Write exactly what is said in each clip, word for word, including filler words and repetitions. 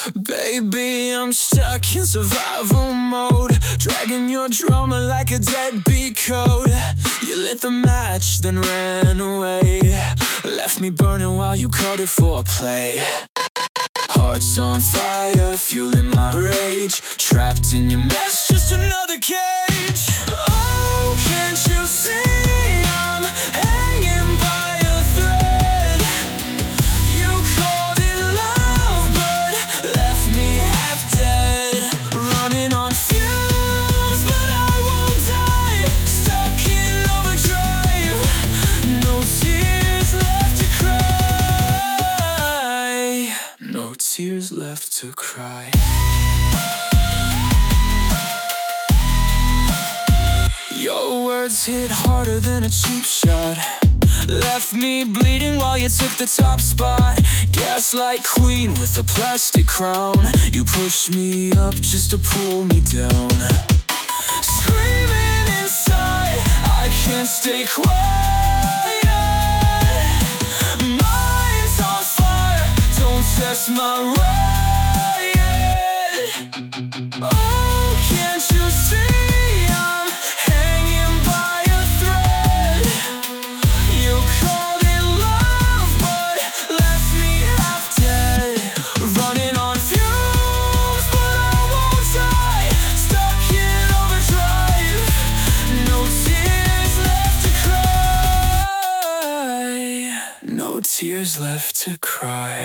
Baby, I'm stuck in survival mode, dragging your drama like a deadbeat code. You lit the match, then ran away, left me burning while you called it foreplay. Hearts on fire, fueling my rage, trapped in your mess, just another cage. Oh, can't you see I'm hanging by a thread? You called it love, but left me half dead. Running on fumes, but I won't die. Stuck in overdrive, no tears left to cry. No tears left to cry. Your words hit harder than a cheap shot, left me bleeding while you took the top spot. Gaslight queen with a plastic crown, you pushed me up just to pull me down. Screaming inside, I can't stay quiet. Mind's on fire, don't test my riot. Oh, can't you see I'm hanging by a thread? You called it love, but left me half dead. Running on fumes, but I won't die. Stuck in overdrive, no tears left to cry. No tears left to cry.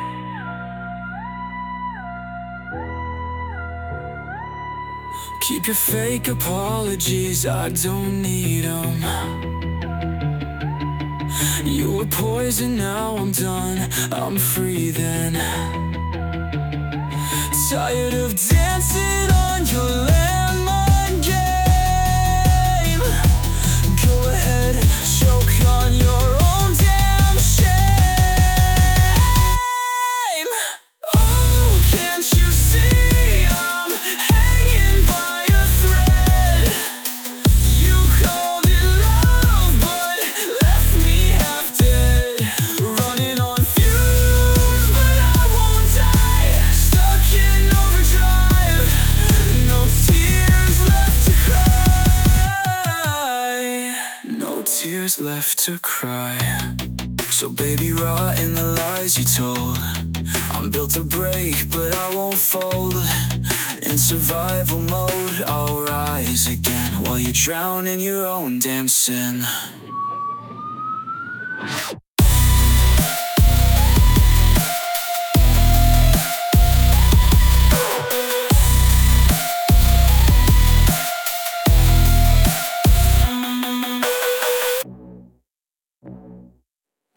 Keep your fake apologies, I don't need them. You were poison, now I'm done, I'm free then. Tired of dancing on your lemon game. Go ahead, choke on your own damn shame. Oh, can't you see I'm hanging by a thread? You called it love, but left me half dead. Running on fumes, but I won't die. Stuck in overdrive, no tears left to cry. No tears left to cry. So baby, rot in the lies you told. I'm built to break, but I won't fold. In survival mode, I'll rise again while you drown in your own damn sin.